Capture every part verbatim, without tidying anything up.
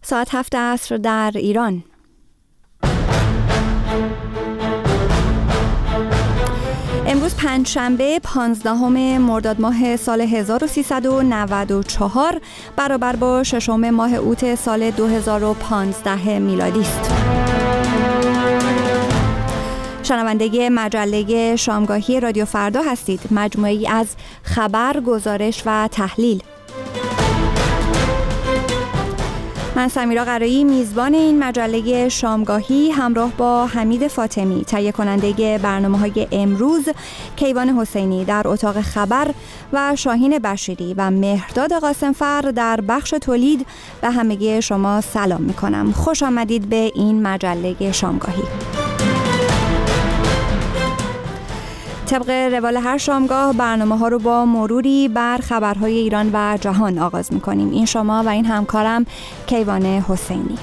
ساعت هفت عصر در ایران. امروز پنجشنبه پانزدهم مرداد ماه سال هزار و سیصد و نود و چهار برابر با ششم ماه اوت سال دو هزار و پانزده میلادی است. شنونده مجله شامگاهی رادیو فردا هستید، مجموعه‌ای از خبر، گزارش و تحلیل. من سمیرا قرایی میزبان این مجله شامگاهی همراه با حمید فاطمی، تهیه کننده برنامه‌های امروز، کیوان حسینی در اتاق خبر و شاهین بشیری و مهرداد قاسمفر در بخش تولید به همگی شما سلام می‌کنم. خوش آمدید به این مجله شامگاهی. طبق روال هر شامگاه برنامه ها رو با مروری بر خبرهای ایران و جهان آغاز میکنیم. این شما و این همکارم کیوان حسینی.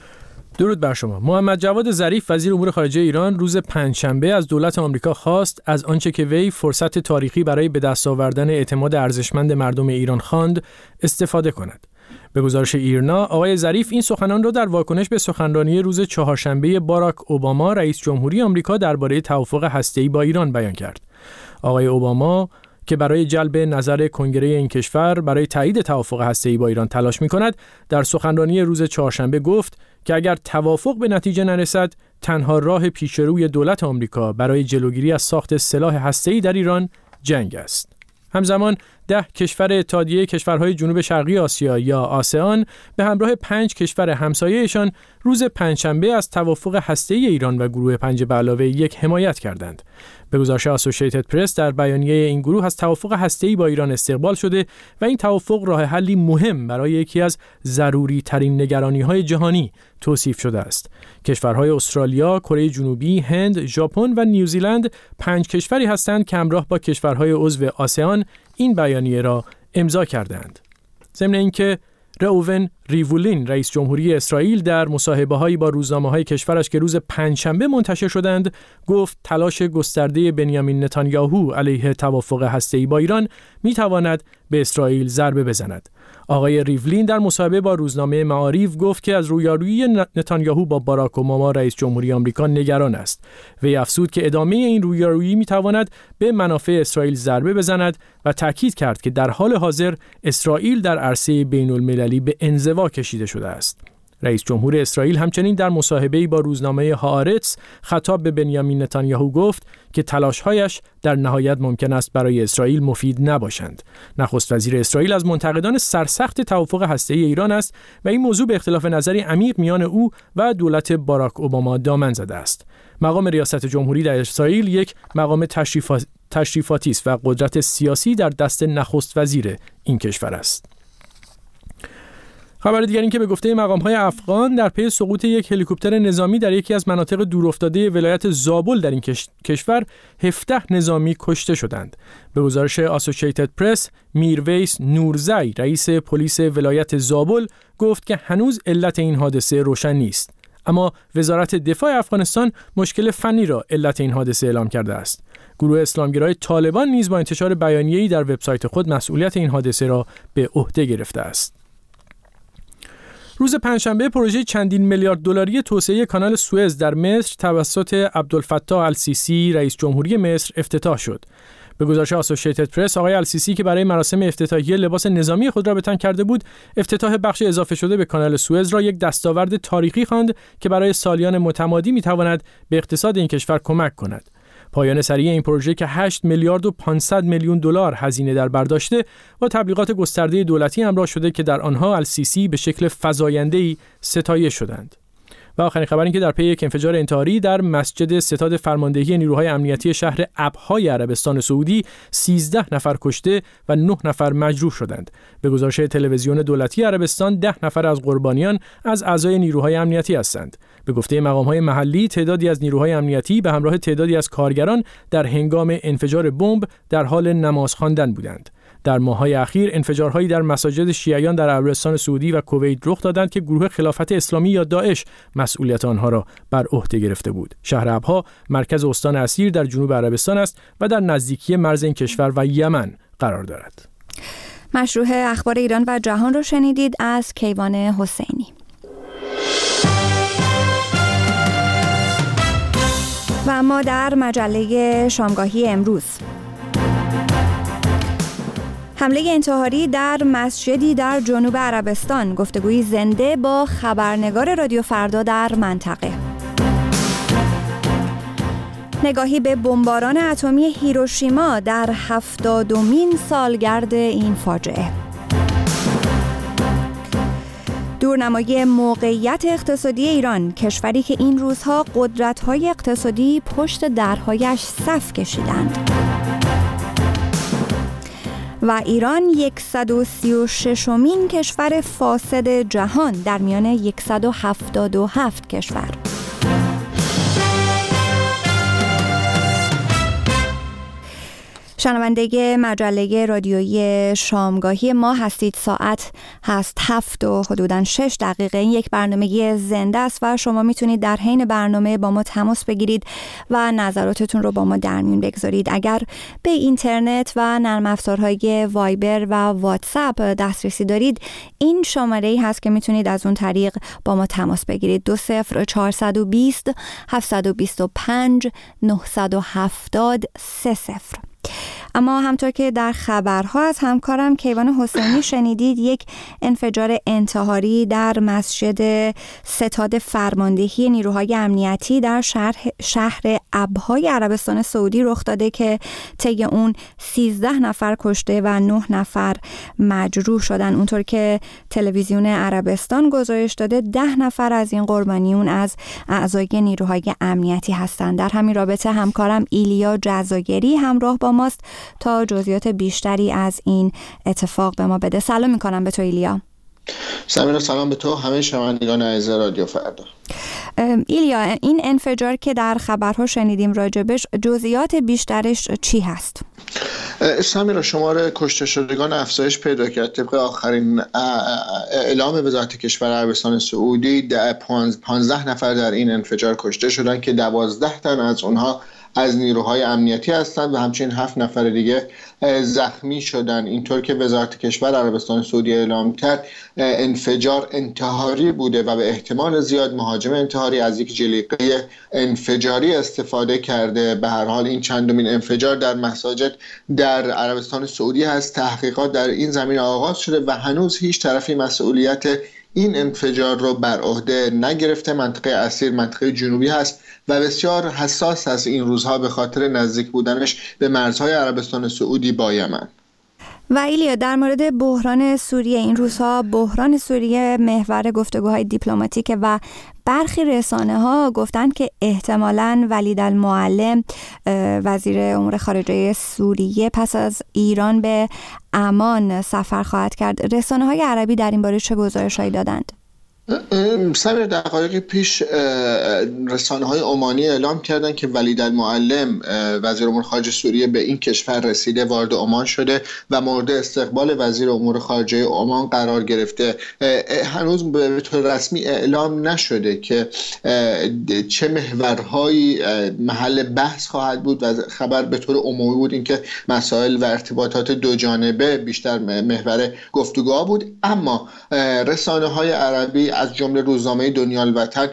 درود بر شما. محمد جواد ظریف وزیر امور خارجه ایران روز پنجشنبه از دولت آمریکا خواست از آنچه که وی فرصت تاریخی برای به دست آوردن اعتماد ارزشمند مردم ایران خواند استفاده کند. به گزارش ایرنا، آقای ظریف این سخنان را در واکنش به سخنرانی روز چهارشنبه باراک اوباما رئیس جمهوری آمریکا درباره توافق هسته‌ای با ایران بیان کرد. آقای اوباما که برای جلب نظر کنگره این کشور برای تایید توافق هسته‌ای با ایران تلاش می‌کند، در سخنرانی روز چهارشنبه گفت که اگر توافق به نتیجه نرسد، تنها راه پیشروی دولت آمریکا برای جلوگیری از ساخت سلاح هسته‌ای در ایران جنگ است. همزمان ده کشور اتحادیه کشورهای جنوب شرقی آسیا یا آسئان به همراه پنج کشور همسایه‌شان روز پنجشنبه از توافق هسته‌ای ایران و گروه پنج به علاوه یک حمایت کردند. به گزارش اسوسییتد پرس، در بیانیه این گروه از توافق هسته‌ای با ایران استقبال شده و این توافق راه حلی مهم برای یکی از ضروری ترین نگرانی‌های جهانی توصیف شده است. کشورهای استرالیا، کره جنوبی، هند، ژاپن و نیوزیلند پنج کشوری هستند که همراه با کشورهای عضو آسئان این بیانیه را امضا کردند. ضمن اینکه راوون ریولین رئیس جمهوری اسرائیل در مصاحبه‌هایی با روزنامه‌های کشورش که روز پنجشنبه منتشر شدند گفت تلاش گسترده بنیامین نتانیاهو علیه توافق هسته‌ای با ایران می‌تواند به اسرائیل ضربه بزند. آقای ریولین در مصاحبه با روزنامه معاریف گفت که از رویارویی نتانیاهو با باراک اوباما رئیس جمهوری آمریکا نگران است. وی افزود که ادامه این رویارویی می‌تواند به منافع اسرائیل ضربه بزند و تاکید کرد که در حال حاضر اسرائیل در عرصه بین‌المللی به انزوا کشیده شده است. رئیس جمهور اسرائیل همچنین در مصاحبه‌ای با روزنامه هآرتس خطاب به بنیامین نتانیاهو گفت که تلاش‌هایش در نهایت ممکن است برای اسرائیل مفید نباشند. نخست وزیر اسرائیل از منتقدان سرسخت توافق هسته‌ای ایران است و این موضوع به اختلاف نظری عمیق میان او و دولت باراک اوباما دامن زده است. مقام ریاست جمهوری در اسرائیل یک مقام تشریفا... تشریفاتی است و قدرت سیاسی در دست نخست وزیر این کشور است. خبر دیگر این که به گفته مقام‌های افغان در پی سقوط یک هلیکوپتر نظامی در یکی از مناطق دورافتاده ولایت زابل در این کش... کشور هفده نظامی کشته شدند. به گزارش اسوسییتد پرس، میرویس نورزی رئیس پلیس ولایت زابل گفت که هنوز علت این حادثه روشن نیست، اما وزارت دفاع افغانستان مشکل فنی را علت این حادثه اعلام کرده است. گروه اسلامگرای طالبان نیز با انتشار بیانیه‌ای در وبسایت خود مسئولیت این حادثه را به عهده گرفته است. روز پنجشنبه پروژه چندین میلیارد دلاری توسعه کانال سوئز در مصر توسط عبدالفتاح السیسی رئیس جمهوری مصر افتتاح شد. به گزارش اسوسییتد پرس، آقای السیسی که برای مراسم افتتاحیه لباس نظامی خود را به تن کرده بود، افتتاح بخش اضافه شده به کانال سوئز را یک دستاورد تاریخی خواند که برای سالیان متمادی می‌تواند به اقتصاد این کشور کمک کند. پایان سریع این پروژه که هشت میلیارد و پانصد میلیون دلار هزینه در بر داشته و تبلیغات گسترده دولتی همراه شده که در آنها السیسی به شکل فزاینده‌ای ستایش شدند. و آخرین خبر این که در پی یک انفجار انتحاری در مسجد ستاد فرماندهی نیروهای امنیتی شهر ابهای عربستان سعودی سیزده نفر کشته و نه نفر مجروح شدند. به گزارش تلویزیون دولتی عربستان ده نفر از قربانیان از اعضای نیروهای امنیتی هستند. به گفته مقام‌های محلی تعدادی از نیروهای امنیتی به همراه تعدادی از کارگران در هنگام انفجار بمب در حال نماز خواندن بودند. در ماه‌های اخیر انفجارهایی در مساجد شیعیان در عربستان سعودی و کویت رخ دادند که گروه خلافت اسلامی یا داعش مسئولیت آنها را بر عهده گرفته بود. شهر ابها مرکز استان اسیر در جنوب عربستان است و در نزدیکی مرز این کشور و یمن قرار دارد. مشروع اخبار ایران و جهان رو شنیدید از کیوان حسینی. و اما در مجله شامگاهی امروز، حمله انتحاری در مسجدی در جنوب عربستان، گفتگوی زنده با خبرنگار رادیو فردا در منطقه. نگاهی به بمباران اتمی هیروشیما در هفتادمین سالگرد این فاجعه. دورنمای موقعیت اقتصادی ایران، کشوری که این روزها قدرت‌های اقتصادی پشت درهایش صف کشیدند. و ایران صد و سی و ششمین کشور فاسد جهان در میان صد و هفتاد و هفت کشور. شنونده مجله رادیویی شامگاهی ما هستید. ساعت هست هفت و حدوداً شش دقیقه. این یک برنامه زنده است و شما میتونید در حین برنامه با ما تماس بگیرید و نظراتتون رو با ما در میون بگذارید. اگر به اینترنت و نرم افزارهای وایبر و واتساپ دسترسی دارید، این شماره‌ای هست که میتونید از اون طریق با ما تماس بگیرید: دو صفر چهارصد و بیست هفتصد و بیست و پنج نهصد و هفتاد سه صفر. اما همطور که در خبرها از همکارم کیوان حسینی شنیدید، یک انفجار انتحاری در مسجد ستاد فرماندهی نیروهای امنیتی در شهر شهر ابهای عربستان سعودی رخ داده که طی اون سیزده نفر کشته و نه نفر مجروح شدن. اونطور که تلویزیون عربستان گزارش داده، ده نفر از این قربانیون از اعضای نیروهای امنیتی هستند. در همین رابطه همکارم ایلیا جزاگری همراه با ماست تا جزئیات بیشتری از این اتفاق به ما بده. سلام میکنم به تو ایلیا. سمیرا، سلام به تو همه شنوندگان عزیز رادیو فردا. ایلیا، این انفجار که در خبرها شنیدیم راجبش، جزئیات بیشترش چی هست؟ سمیرا، شمار کشته شدگان افزایش پیدا کرد. طبق آخرین اعلام وزارت کشور عربستان سعودی پانزده نفر در این انفجار کشته شدند که دوازده تن از اونها از نیروهای امنیتی هستند و همچنین هفت نفر دیگه زخمی شدن. اینطور که وزارت کشور عربستان سعودی اعلام کرد، انفجار انتحاری بوده و به احتمال زیاد مهاجم انتحاری از یک جلیقه انفجاری استفاده کرده. به هر حال این چندمین انفجار در مساجد در عربستان سعودی هست. تحقیقات در این زمینه آغاز شده و هنوز هیچ طرفی مسئولیت این انفجار رو بر عهده نگرفته. منطقه اسیر منطقه جنوبی هست و بسیار حساس است این روزها به خاطر نزدیک بودنش به مرزهای عربستان سعودی با یمن. و ایلیا، در مورد بحران سوریه، این روزها بحران سوریه محور گفتگوهای دیپلماتیک و برخی رسانه ها گفتند که احتمالاً ولیدالمعلم وزیر امور خارجه سوریه پس از ایران به عمان سفر خواهد کرد. رسانه های عربی در این باره چه گزارش‌هایی دادند؟ سمیر، دقایق پیش رسانه های عمانی اعلام کردند که ولیدالمعلم وزیر امور خارجه سوریه به این کشور رسیده، وارد عمان شده و مورد استقبال وزیر امور خارجه عمان قرار گرفته. هنوز به طور رسمی اعلام نشده که چه محورهایی محل بحث خواهد بود و خبر به طور عمومی بود اینکه مسائل و ارتباطات دو جانبه بیشتر محور گفتگوها بود. اما رسانه های عربی از جمله روزنامه دنیا الوطن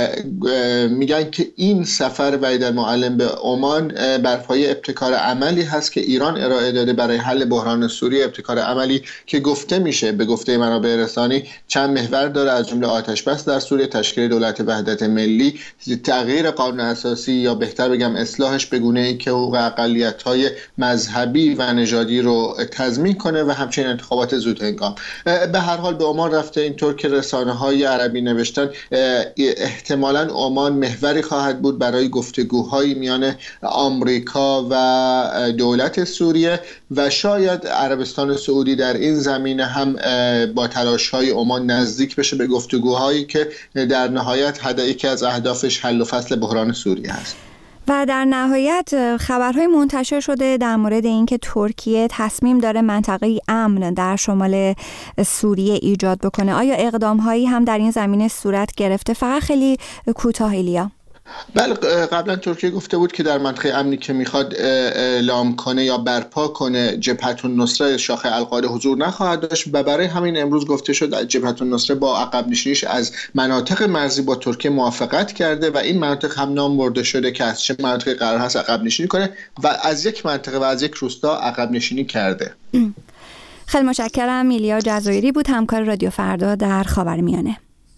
میگن که این سفر ولیدالمعلم به عمان بر پایه ابتکار عملی هست که ایران ارائه داده برای حل بحران سوریه. ابتکار عملی که گفته میشه به گفته منابع رسانی چند محور داره، از جمله آتش بس در سوریه، تشکیل دولت وحدت ملی، تغییر قانون اساسی یا بهتر بگم اصلاحش به گونه‌ای که حقوق اقلیت‌های مذهبی و نژادی رو تضمین کنه و همچنین انتخابات زودهنگام. به هر حال به عمان رفته. اینطور که رسانه های عربی نوشتن احتمالاً عمان محوری خواهد بود برای گفتگوهای میان آمریکا و دولت سوریه و شاید عربستان سعودی در این زمینه هم با تلاش‌های عمان نزدیک بشه به گفتگوهایی که در نهایت هدف یکی از اهدافش حل و فصل بحران سوریه است. و در نهایت خبرهای منتشر شده در مورد اینکه ترکیه تصمیم داره منطقه امن در شمال سوریه ایجاد بکنه. آیا اقدام‌هایی هم در این زمینه صورت گرفته؟ فقط خیلی کوتاه ایلیا. بله قبلا ترکیه گفته بود که در منطقه امنی که میخواد اعلام کنه یا برپا کنه جبهت النصره شاخه القاعده حضور نخواهد داشت و برای همین امروز گفته شد جبهت النصره با عقب نشینیش از مناطق مرزی با ترکیه موافقت کرده و این مناطق هم نام برده شده که از چه مناطقی قرار هست عقب نشینی کنه و از یک منطقه و از یک روستا عقب نشینی کرده. خیلی متشکرم. میلیا جزایری بود، همکار رادیو فردا در خاورمیانه.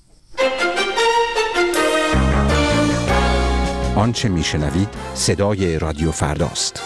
آنچه میشنوید صدای رادیو فرداست.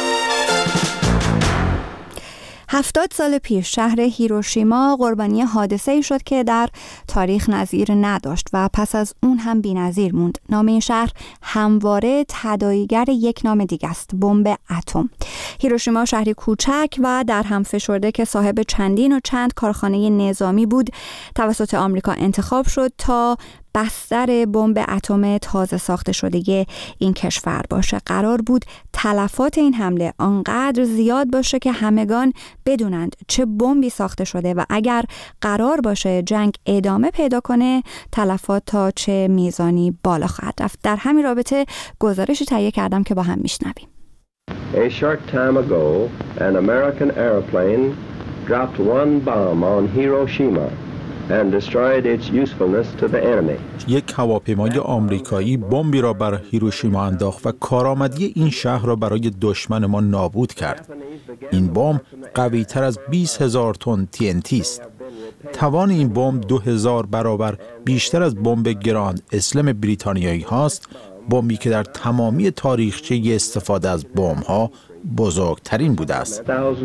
هفتاد سال پیش شهر هیروشیما قربانی حادثه‌ای شد که در تاریخ نظیر نداشت و پس از اون هم بی‌نظیر موند. نام این شهر همواره تداعیگر یک نام دیگه است، بمب اتم. هیروشیما شهری کوچک و در هم فشرده که صاحب چندین و چند کارخانه نظامی بود توسط آمریکا انتخاب شد تا بستر بمب اتم تازه ساخته شده این کشور باشه. قرار بود تلفات این حمله آنقدر زیاد باشه که همگان بدونند چه بمبی ساخته شده و اگر قرار باشه جنگ ادامه پیدا کنه تلفات تا چه میزانی بالا خواهد رفت. در همین رابطه گزارشی تهیه کردم که با هم میشنویم. A short time ago, an American airplane dropped one bomb on Hiroshima and destroyed its usefulness to the enemy. یک هواپیمای آمریکایی بمبی را بر هیروشیما انداخت و کارآمدی این شهر را برای دشمن ما نابود کرد. این بمب قوی تر از بیست هزار تن تی ان تی است. توان این بمب دو هزار برابر بیشتر از بمب گراند اسلم بریتانیایی هاست، بمبی که در تمامی تاریخچه استفاده از بمب‌ها بزرگترین بوده است.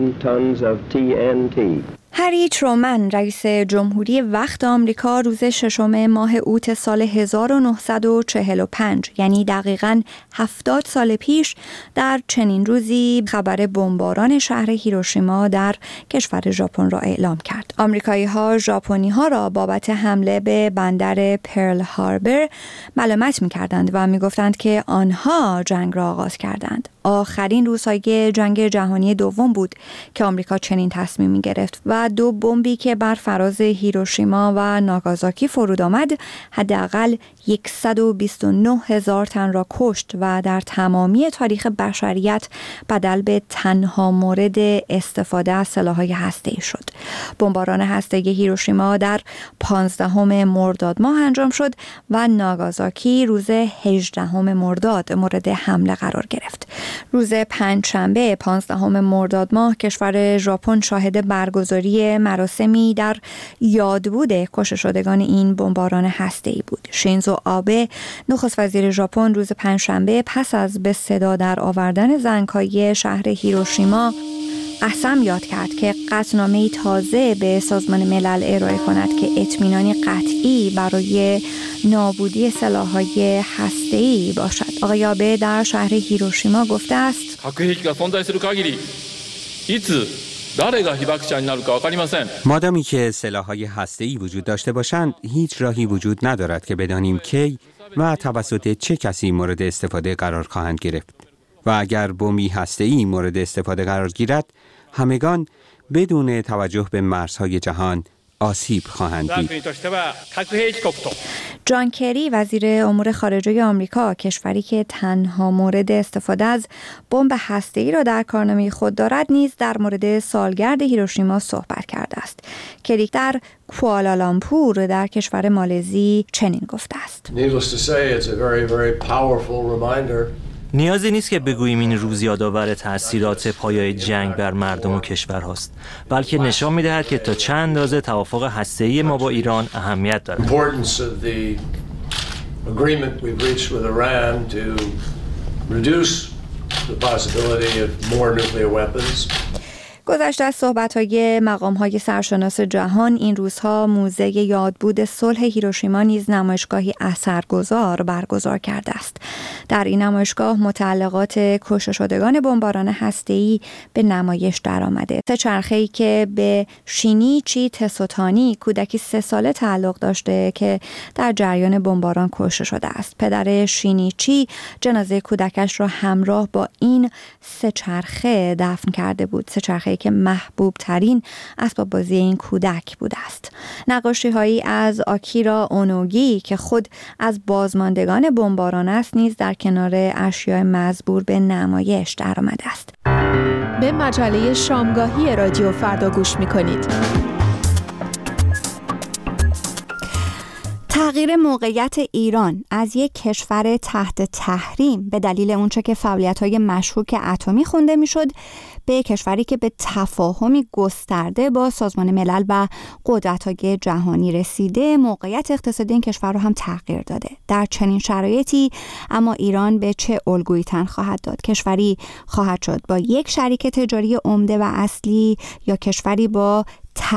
هری ترومن رئیس جمهوری وقت آمریکا روز ششم ماه اوت سال هزار و نهصد و چهل و پنج یعنی دقیقاً هفتاد سال پیش در چنین روزی خبر بمباران شهر هیروشیما در کشور ژاپن را اعلام کرد. آمریکایی‌ها ژاپنی‌ها را بابت حمله به بندر پرل هاربر ملامت می‌کردند و می‌گفتند که آنها جنگ را آغاز کردند. آخرین روزهای جنگ جهانی دوم بود که آمریکا چنین تصمیمی گرفت و دو بمبی که بر فراز هیروشیما و ناگازاکی فرود آمد حداقل صد و بیست و نه هزار تن را کشت و در تمامی تاریخ بشریت بدل به تنها مورد استفاده از سلاح‌های هسته‌ای شد. بمباران هسته‌ای هیروشیما در پانزدهم مرداد ماه انجام شد و ناگازاکی روز هجدهم مرداد مورد حمله قرار گرفت. روز پنجشنبه پانزدهم مرداد ماه کشور ژاپن شاهد برگزاری مراسمی در یادبود کشته شدگان این بمباران هسته‌ای بود. شینزو آبه نخست وزیر ژاپن روز پنجشنبه پس از به صدا در آوردن زنگ‌های شهر هیروشیما قسم یاد کرد که قطعنامه‌ای تازه به سازمان ملل ارائه کند که اطمینانی قطعی برای نابودی سلاح‌های هسته‌ای باشد. آقای آبه در شهر هیروشیما گفته است مادامی که سلاح‌های هسته‌ای وجود داشته باشند هیچ راهی وجود ندارد که بدانیم کی و توسط چه کسی مورد استفاده قرار خواهند گرفت و اگر بمبی هسته‌ای مورد استفاده قرار گیرد همگان بدون توجه به مرزهای جهان آسیب خواهند دید. جان کری وزیر امور خارجه آمریکا، کشوری که تنها مورد استفاده از بمب هسته‌ای را در کارنامه خود دارد، نیز در مورد سالگرد هیروشیما صحبت کرده است. کری در کوالالامپور در کشور مالزی چنین گفته است: نیازی نیست که بگوییم این روز یادآور تأثیرات پایه‌ای جنگ بر مردم و کشور هاست، بلکه نشان می‌دهد که تا چند اندازه توافق هسته‌ای ما با ایران اهمیت دارد. گذشته از صحبت‌های مقام‌های سرشناس جهان، این روزها موزه یادبود صلح هیروشیما نیز نمایشگاهی اثرگذار برگزار کرده است. در این نمایشگاه متعلقات کشته شدگان بمباران هسته‌ای به نمایش درآمده. سه چرخه‌ای که به شینیچی تسوتانی کودکی سه ساله تعلق داشته که در جریان بمباران کشته شده است. پدر شینیچی جنازه کودکش را همراه با این سه چرخه دفن کرده بود. سه چرخه‌ای که محبوب ترین اسباب بازی این کودک بوده است. نقاشی هایی از آکیرا اونوگی که خود از بازماندگان بمباران است نیز در کنار اشیاء مزبور به نمایش درآمده است. به مجله شامگاهی رادیو فردا گوش می‌کنید. تغییر موقعیت ایران از یک کشور تحت تحریم به دلیل اونچه که فعالیت‌های مشکوک اتمی خونده میشد به کشوری که به تفاهمی گسترده با سازمان ملل و قدرت‌های جهانی رسیده، موقعیت اقتصادی این کشور رو هم تغییر داده. در چنین شرایطی اما ایران به چه الگویی تن خواهد داد؟ کشوری خواهد شد با یک شریک تجاری عمده و اصلی یا کشوری با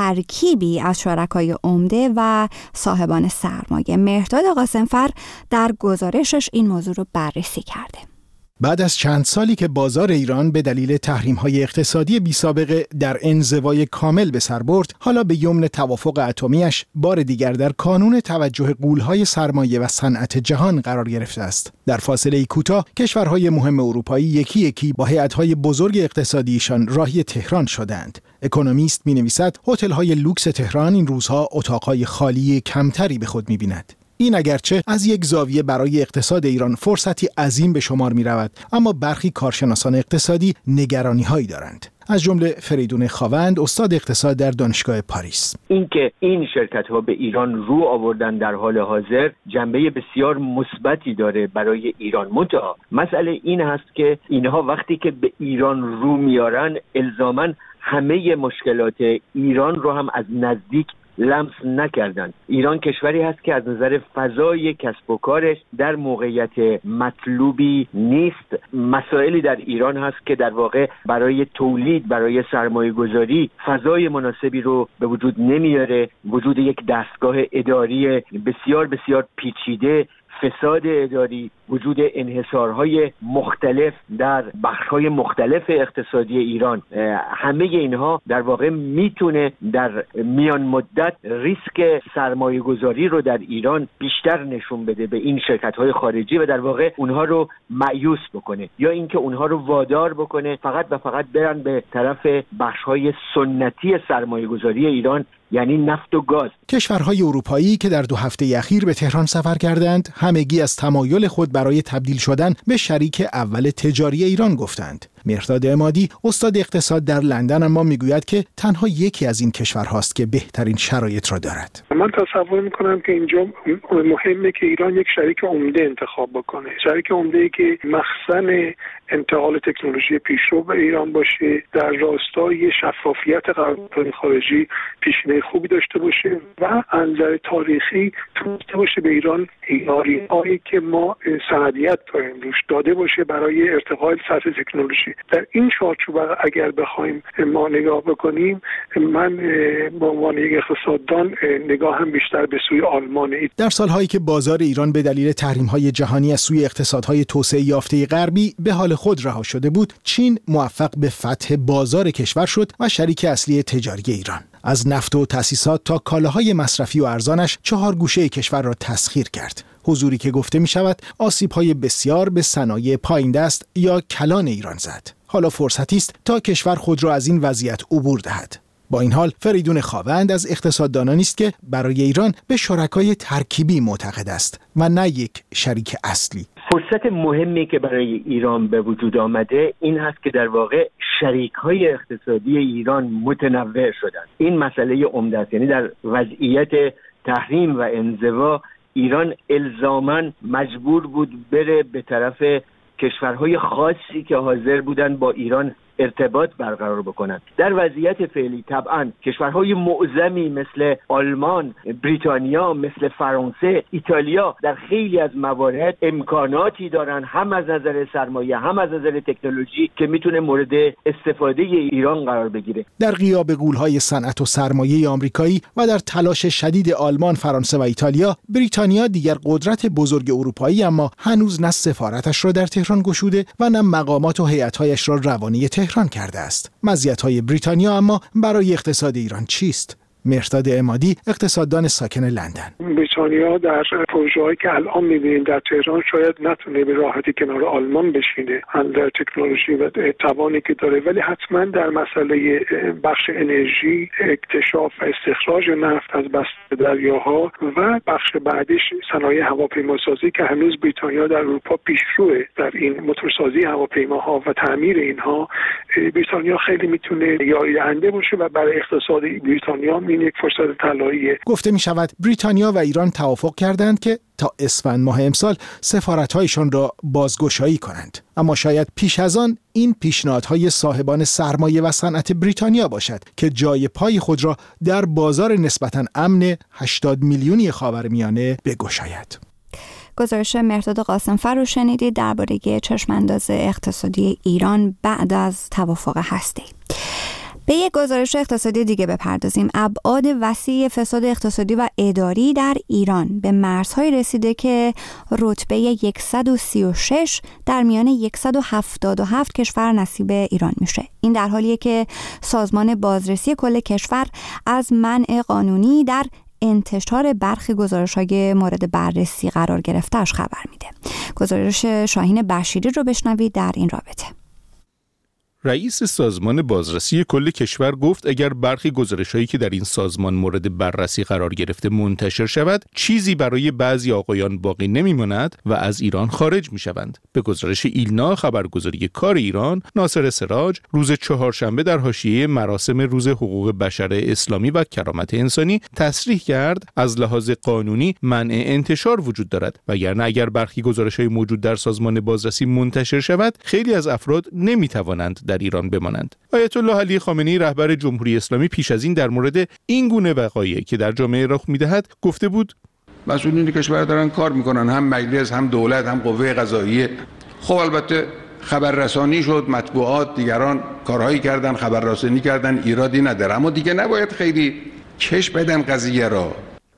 ترکیبی از شرکای عمده و صاحبان سرمایه؟ مهرداد قاسمفر در گزارشش این موضوع رو بررسی کرده. بعد از چند سالی که بازار ایران به دلیل تحریم‌های اقتصادی بی‌سابقه در انزوای کامل به سر برد، حالا به یمن توافق اتمی‌اش بار دیگر در کانون توجه غول‌های سرمایه و صنعت جهان قرار گرفته است. در فاصله کوتاه، کشورهای مهم اروپایی یکی یکی با هیئت‌های بزرگ اقتصادیشان راهی تهران شدند. اکونومیست می‌نویسد هتل‌های لوکس تهران این روزها اتاق‌های خالی کمتری به خود می‌بیند. این اگرچه از یک زاویه برای اقتصاد ایران فرصتی عظیم به شمار می رود، اما برخی کارشناسان اقتصادی نگرانی هایی دارند. از جمله فریدون خاوند، استاد اقتصاد در دانشگاه پاریس. اینکه این شرکت ها به ایران رو آوردن در حال حاضر جنبه بسیار مثبتی داره برای ایران. منتها مسئله این هست که اینها وقتی که به ایران رو میارن الزاماً همه مشکلات ایران رو هم از نزدیک لمس نکردند. ایران کشوری هست که از نظر فضای کسب و کارش در موقعیت مطلوبی نیست. مسائلی در ایران هست که در واقع برای تولید، برای سرمایه گذاری فضای مناسبی رو به وجود نمیاره. وجود یک دستگاه اداری بسیار بسیار پیچیده، فساد اداری، وجود انحصارهای مختلف در بخش‌های مختلف اقتصادی ایران، همه اینها در واقع میتونه در میان مدت ریسک سرمایه گذاری رو در ایران بیشتر نشون بده به این شرکت‌های خارجی و در واقع اونها رو مایوس بکنه، یا اینکه اونها رو وادار بکنه فقط و فقط برن به طرف بخش‌های سنتی سرمایه گذاری ایران، یعنی نفت و گاز. کشورهای اروپایی که در دو هفته اخیر به تهران سفر کردند، همگی از تمایل خود برای تبدیل شدن به شریک اول تجاری ایران گفتند. مهرداد عمادی، استاد اقتصاد در لندن، اما میگوید که تنها یکی از این کشورهاست که بهترین شرایط را دارد. من تصور میکنم که اینجا مهمه که ایران یک شریک عمده انتخاب بکنه، شریک عمده‌ای که مخزن انتقال تکنولوژی پیشرو به ایران باشه، در راستای شفافیت قراردادهای خارجی پیشینه خوبی داشته باشه و از نظر تاریخی تونسته باشه به ایران یاری‌هایی که ما سندیت داریم روش داده باشه برای ارتقاء سطح تکنولوژی. در این چارچوب اگر بخوایم ما نگاه بکنیم، من به عنوان یک اقتصاددان نگاهم بیشتر به سوی آلمانه. در سالهایی که بازار ایران به دلیل تحریم‌های جهانی از سوی اقتصادهای توسعه یافته غربی به حال خود رها شده بود، چین موفق به فتح بازار کشور شد و شریک اصلی تجاری ایران. از نفت و تأسیسات تا کالاهای مصرفی و ارزانش چهار گوشه کشور را تسخیر کرد. حضوری که گفته می شود آسیب‌های بسیار به صنایع پایین دست یا کلان ایران زد. حالا فرصتی است تا کشور خود را از این وضعیت عبور دهد. با این حال فریدون خاوند از اقتصاددانانی است که برای ایران به شرکای ترکیبی معتقد است و نه یک شریک اصلی. فرصت مهمی که برای ایران به وجود آمده این هست که در واقع شریک‌های اقتصادی ایران متنوع شدند. این مسئله عمده است. یعنی در وضعیت تحریم و انزوا ایران الزاماً مجبور بود بره به طرف کشورهای خاصی که حاضر بودن با ایران ارتباط برقرار بکنن. در وضعیت فعلی طبعا کشورهای معظمی مثل آلمان، بریتانیا، مثل فرانسه، ایتالیا در خیلی از موارد امکاناتی دارن، هم از نظر سرمایه هم از نظر تکنولوژی، که میتونه مورد استفاده ایران قرار بگیره. در غیاب غول‌های صنعت و سرمایه آمریکایی و در تلاش شدید آلمان، فرانسه و ایتالیا، بریتانیا دیگر قدرت بزرگ اروپایی اما هنوز نه سفارتش را در تهران گشوده و نه مقامات و هیئت‌هایش را روانه تهران کرده است. مزیت‌های بریتانیا اما برای اقتصاد ایران چیست؟ مهرداد عمادی، اقتصاددان ساکن لندن: بریتانیا در پروژه‌هایی که الان می‌بینیم در تهران شاید نتونه به راحتی کنار آلمان بشینه در تکنولوژی و توانی که داره، ولی حتما در مسئله بخش انرژی، اکتشاف و استخراج نفت از بسته دریاها و بخش بعدیش صنایع هواپیماسازی که هنوز بریتانیا در اروپا پیشروه در این موتورسازی هواپیماها و تعمیر اینها، بریتانیا خیلی میتونه یاری باشه و برای اقتصاد بریتانیا این یک فرصت طلاییه. گفته می شود بریتانیا و ایران توافق کردند که تا اسفند ماه امسال سفارت‌هایشان را بازگشایی کنند، اما شاید پیش از آن این پیشنهادهای صاحبان سرمایه و صنعت بریتانیا باشد که جای پای خود را در بازار نسبتاً امن هشتاد میلیونی خاورمیانه بگشاید. گزارش مهرداد قاسم‌فر رو شنیدید درباره چشم‌انداز اقتصادی ایران بعد از توافق هسته‌ای. به یک گزارش اقتصادی دیگه بپردازیم. ابعاد وسیع فساد اقتصادی و اداری در ایران به مرزهای رسیده که رتبه صد و سی و شش در میان صد و هفتاد و هفت کشور نصیب ایران میشه. این در حالیه که سازمان بازرسی کل کشور از منع قانونی در انتشار برخی گزارش‌های مورد بررسی قرار گرفته‌اش خبر میده. گزارش شاهین بشیری رو بشنوید در این رابطه. رئیس سازمان بازرسی کل کشور گفت اگر برخی گزارش‌هایی که در این سازمان مورد بررسی قرار گرفته منتشر شود، چیزی برای بعضی آقایان باقی نمی‌ماند و از ایران خارج می‌شوند. به گزارش ایلنا، خبرگزاری کار ایران، ناصر سراج روز چهارشنبه در حاشیه مراسم روز حقوق بشر اسلامی و کرامت انسانی تصریح کرد از لحاظ قانونی منع انتشار وجود دارد، وگرنه اگر برخی گزارش‌های موجود در سازمان بازرسی منتشر شود، خیلی از افراد نمی‌توانند در ایران بمانند. آیت الله علی خامنه‌ای رهبر جمهوری اسلامی پیش از این در مورد این گونه وقایع که در جامعه رخ می‌دهد گفته بود: مسئولین کشور دارن کار میکنن، هم مجلس، هم دولت، هم قوه قضاییه. خب البته خبررسانی شد، مطبوعات، دیگران کارهایی کردن، خبررسانی کردن، ایرادی نداره، اما دیگه نباید خیلی کش بدن قضیه را.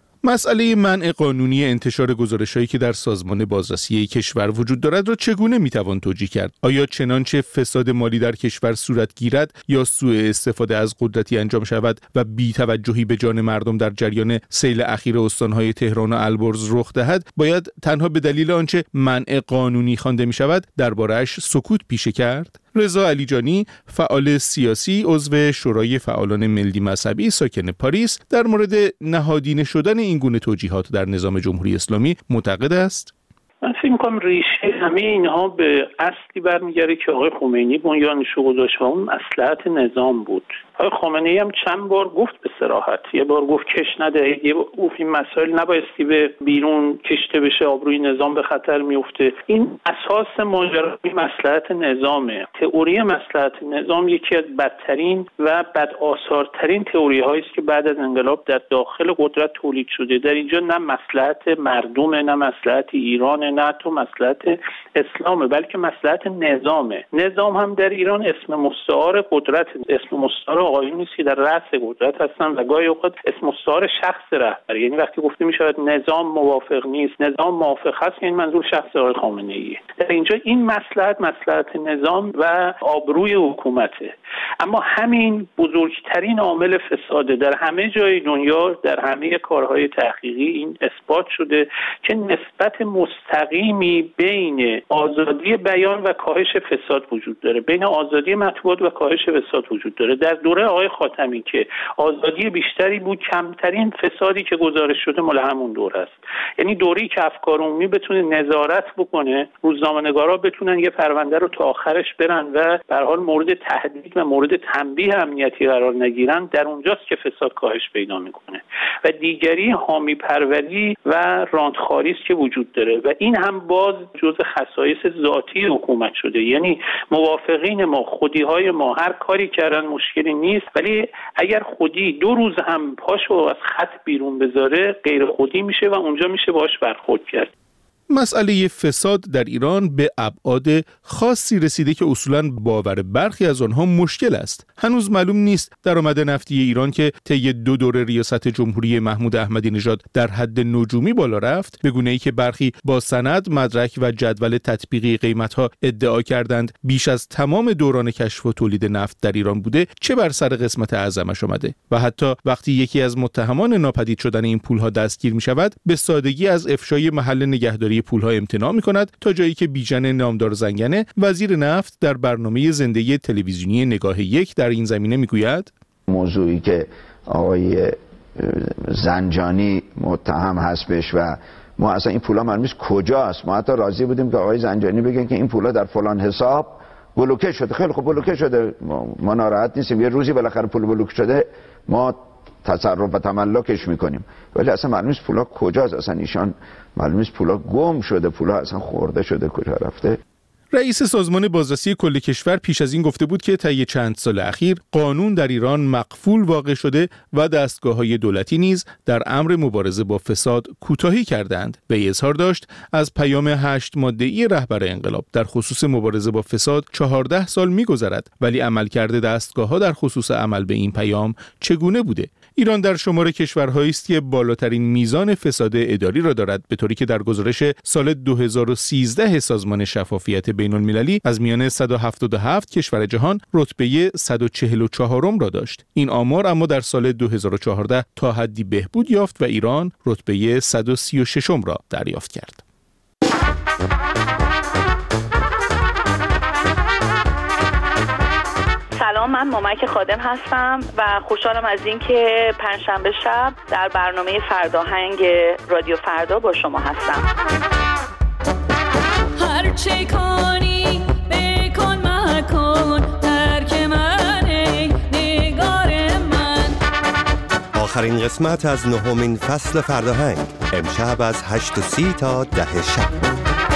مسئله منع قانونی انتشار گزارش‌هایی که در سازمان بازرسی کشور وجود دارد را چگونه میتوان توجیه کرد؟ آیا چنانچه فساد مالی در کشور صورت گیرد یا سوء استفاده از قدرتی انجام شود و بی‌توجهی به جان مردم در جریان سیل اخیر استان‌های تهران و البرز رخ دهد، باید تنها به دلیل آنچه منع قانونی خوانده می‌شود درباره‌اش سکوت پیشه کرد؟ رضا علیجانی، فعال سیاسی، عضو شورای فعالان ملی مذهبی ساکن پاریس، در مورد نهادینه شدن این گونه توجیهات در نظام جمهوری اسلامی معتقد است: من فکر می‌کنم ریشه همه اینها به اصلی برمیگرده که آقای خمینی بنیانش رو گذاشت و اون مصلحت نظام بود. آقای خامنه‌ای هم چند بار گفت به صراحت، یه بار گفت کش ندهید، یه بار گفت این مسائل نبایستی به بیرون کشته بشه، آبروی نظام به خطر میفته. این اساس ماجرا مصلحت نظامه. تئوری مصلحت نظام یکی از بدترین و بدآثارترین تئوری‌هایی است که بعد از انقلاب در داخل قدرت تولید شده. در اینجا نه مصلحت مردم، نه مصلحت ایران، نه تو مصلحت اسلامه، بلکه مصلحت نظامه. نظام هم در ایران اسم مستعار قدرت، اسم مستعار آقایون نیست که در رأس قدرت هستن و گاهی اوقات اسم مستعار شخص رهبر. یعنی وقتی گفته می شود نظام موافق نیست، نظام موافق هست، یعنی منظور شخص آقای خامنه ای. در اینجا این مصلحت مصلحت نظام و آبروی حکومته. اما همین بزرگترین عامل فساده در همه جای دنیا، در همه کارهای تحقیقی این اثبات شده که نسبت مستقیمی بین آزادی بیان و کاهش فساد وجود داره، بین آزادی مطبوعات و کاهش فساد وجود داره. در دوره دوره آقای خاتمی که آزادی بیشتری بود، کمترین فسادی که گزارش شده مال همون دوره است. یعنی دوره‌ای که افکار عمومی بتونه نظارت بکنه، روزنامه‌نگارا بتونن یه پرونده رو تا آخرش برن و به هر حال مورد تهدید و مورد تنبیه امنیتی قرار نگیرن، در اونجاست که فساد کاهش پیدا میکنه. و دیگری حامی پروری و راندخواری است که وجود داره و این هم باز جزء خصایص ذاتی حکومت شده. یعنی موافقین ما، خودی‌های ما هر کاری کردن مشکلی نیست، ولی اگر خودی دو روز هم پاشو از خط بیرون بذاره غیر خودی میشه و اونجا میشه باهاش برخورد کرد. مسئله فساد در ایران به ابعاد خاصی رسیده که اصولاً باور برخی از آنها مشکل است. هنوز معلوم نیست درآمد نفتی ایران که طی دو دوره ریاست جمهوری محمود احمدی نژاد در حد نجومی بالا رفت، به گونه‌ای که برخی با سند، مدرک و جدول تطبیقی قیمت‌ها ادعا کردند بیش از تمام دوران کشف و تولید نفت در ایران بوده، چه بر سر قسمت اعظمش آمده. و حتی وقتی یکی از متهمان ناپدید شدن این پول‌ها دستگیر می‌شود، به سادگی از افشای محل نگهداری پول‌ها امتناع می‌کند، تا جایی که بیژن نامدار زنگنه وزیر نفت در برنامه زنده تلویزیونی نگاه یک در این زمینه میگوید موضوعی که آقای زنجانی متهم هست بهش و ما اصلا این پولا معلوم نیست کجاست. ما حتی راضی بودیم که آقای زنجانی بگن که این پولا در فلان حساب بلوکه شده. خیلی خوب بلوکه شده، ما ناراحت نیستیم، یه روزی بالاخره پول بلوکه شده ما تصرف و تملکش میکنیم، ولی اصلا معلوم نیست پولا کجاست. اصلا ایشان معلوم نیست پولا گم شده، پولا اصلا خورده شده، کجا رفته. رئیس سازمان بازرسی کل کشور پیش از این گفته بود که طی چند سال اخیر قانون در ایران مقفول واقع شده و دستگاه‌های دولتی نیز در امر مبارزه با فساد کوتاهی کردند. به اظهار داشت از پیام هشت ماده‌ای رهبر انقلاب در خصوص مبارزه با فساد چهارده سال می‌گذرد، ولی عملکرد دستگاه‌ها در خصوص عمل به این پیام چگونه بوده؟ ایران در شمار کشورهایی است که بالاترین میزان فساد اداری را دارد، به طوری که در گزارش سال دو هزار و سیزده سازمان شفافیت بین المللی از میان صد و هفتاد و هفت کشور جهان رتبه صد و چهل و چهارم را داشت. این آمار اما در سال دو هزار و چهارده تا حدی بهبود یافت و ایران رتبه صد و سی و ششم را دریافت کرد. سلام، من مامک خادم هستم و خوشحالم از اینکه پنجشنبه شب در برنامه فرداهنگ رادیو فردا با شما هستم. هر چه کنی بکن مکن ترک من نگار من. آخرین قسمت از نهمین فصل فرداهنگ امشب از هشت و سی تا ده شب.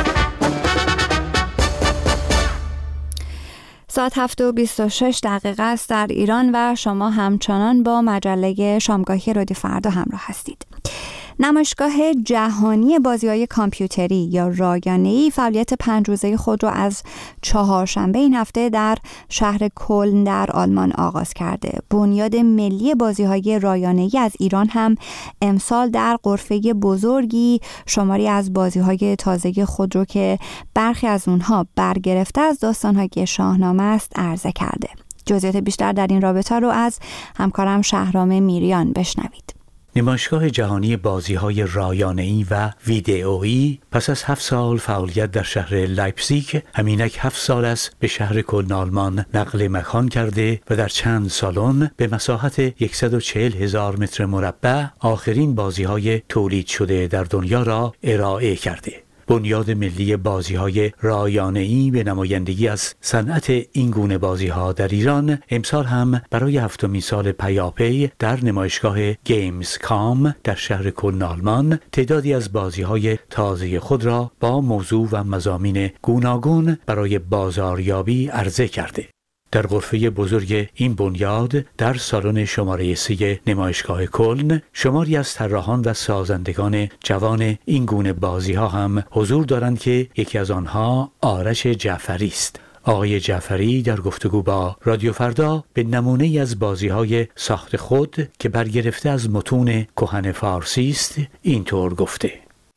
ساعت هفت و بیست و شش دقیقه است در ایران و شما همچنان با مجله شامگاهی رادیو فردا همراه هستید. نمایشگاه جهانی بازی‌های کامپیوتری یا رایانه‌ای فعالیت پنج روزه خود را از چهارشنبه این هفته در شهر کلن در آلمان آغاز کرده. بنیاد ملی بازی‌های رایانه‌ای از ایران هم امسال در غرفه بزرگی شماری از بازی‌های تازه خود رو که برخی از اونها برگرفته از داستان‌های شاهنامه است عرضه کرده. جزئیات بیشتر در این رابطه رو از همکارم شهرام میریان بشنوید. نمایشگاه جهانی بازی‌های رایانه‌ای و ویدئویی پس از هفت سال فعالیت در شهر لایپزیگ همینک هفت سال است به شهر کلن آلمان نقل مکان کرده و در چند سالن به مساحت صد و چهل هزار متر مربع آخرین بازی‌های تولید شده در دنیا را ارائه کرده. بنیاد ملی بازی‌های رایانه‌ای به نمایندگی از صنعت این گونه بازی‌ها در ایران امسال هم برای هفتمین سال پیاپی در نمایشگاه گیمز کام در شهر کلن آلمان تعدادی از بازی‌های تازه خود را با موضوع و مضامین گوناگون برای بازاریابی عرضه کرده. در غرفه بزرگ این بنیاد در سالن شماره سه نمایشگاه کلن شماری از طراحان و سازندگان جوان این گونه بازی‌ها هم حضور دارند که یکی از آنها آرش جعفری است. آقای جعفری در گفتگو با رادیو فردا به نمونه‌ای از بازی‌های ساخت خود که برگرفته از متون کهن فارسی است اینطور گفته: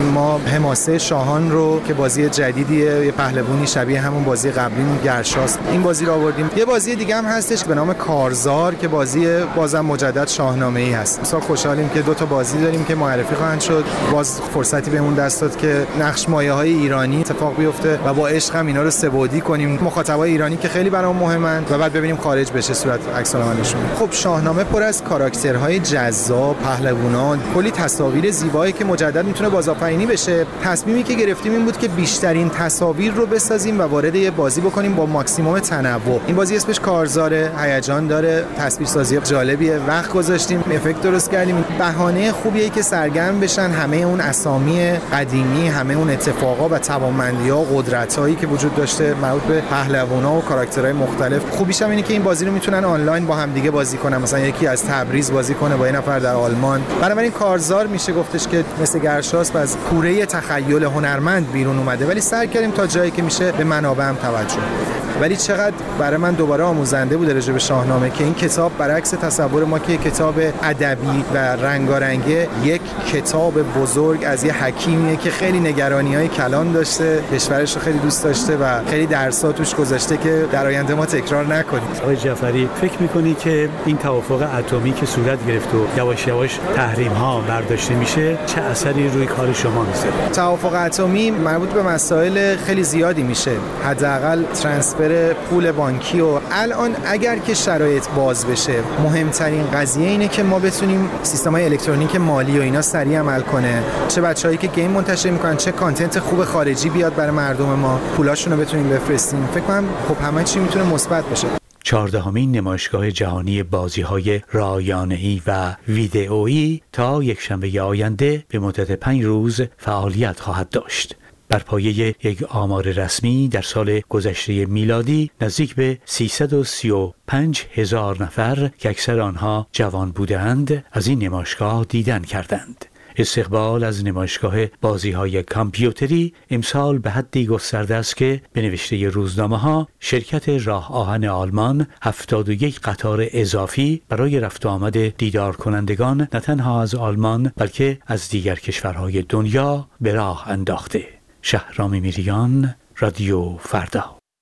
ما حماسه شاهان رو که بازی جدیدیه، یه پهلوانی شبیه همون بازی قبلی گرشاست، این بازی رو آوردیم. یه بازی دیگه هم هستش به نام کارزار که بازی بازم مجدد شاهنامه‌ای هست. بسیار خوشحالیم که دو تا بازی داریم که معرفی خواهند شد. باز فرصتی بهمون دست داد که نقش مایه‌های ایرانی اتفاق بیفته و با عشق هم اینا رو سه‌بعدی کنیم. مخاطبای ایرانی که خیلی برام مهمن و بعد ببینیم خارج بشه صورت عکس‌العملشون. خب شاهنامه پر از کاراکترهای جذاب، پهلوانان، کلی تصاویر زیبایی که مجدد میتونه بازآفرینی بشه. تصمیمی که گرفتیم این بود که بیشترین تصاویر رو بسازیم و وارد یه بازی بکنیم با ماکسیمم تنوع. این بازی اسمش کارزاره، هیجان داره، تصویرسازی جالبیه، وقت گذاشتیم، افکت درست کردیم. بهانه خوبیه که سرگرم بشن همه اون اسامی قدیمی، همه اون اتفاقا و توانمندی‌ها و قدرتایی که وجود داشته مربوط به پهلوانا و کاراکترهای مختلف. خوبیش هم اینه که این بازی رو میتونن آنلاین با هم دیگه بازی کنن، مثلا یکی از تبریز بازی کنه با یه نفر در آلمان. بنابراین کارزار میشه گفتش که مثل گرشاسب از کوره تخیل هنرمند بیرون اومده، ولی سعی کردیم تا جایی که میشه به منابع هم توجه. ولی چقدر برای من دوباره آموزنده بود راجع به شاهنامه که این کتاب برعکس تصور ما که کتاب ادبی و رنگارنگه، یک کتاب بزرگ از یه حکیمیه که خیلی نگرانی‌های کلان داشته، کشورش رو خیلی دوست داشته و خیلی درس‌ها توش گذاشته که در آینده ما تکرار نکنیم. آقای جعفری، فکر می‌کنی که این توافق اتمی که صورت گرفت و یواش یواش تحریم‌ها برداشته میشه چه اثری روی کار شما میذاره؟ توافق اتمی مربوط به مسائل خیلی زیادی میشه، حداقل ترانسفر پول بانکی و الان اگر که شرایط باز بشه مهمترین قضیه اینه که ما بتونیم سیستم‌های الکترونیک مالی و اینا سریع عمل کنه، چه بچه‌هایی که گیم منتشر میکنن چه کانتنت خوب خارجی بیاد برای مردم ما، پولاشون رو بتونیم بفرستیم. فکر کنم خب همه چی میتونه مثبت بشه. چهاردهمین نمایشگاه جهانی بازی‌های رایانه‌ای و ویدئویی تا یکشنبه آینده به مدت پنج روز فعالیت خواهد داشت. بر پایه یک آمار رسمی در سال گذشته میلادی نزدیک به سیصد و سی و پنج هزار نفر که اکثر آنها جوان بودند از این نمایشگاه دیدن کردند. استقبال از نمایشگاه بازی‌های کامپیوتری امسال به حدی گسترده است که به نوشته روزنامه‌ها شرکت راه آهن آلمان هفتاد و یک قطار اضافی برای رفت و آمد دیدار کنندگان نه تنها از آلمان بلکه از دیگر کشورهای دنیا به راه انداخته. شهرام میریان، رادیو فردا.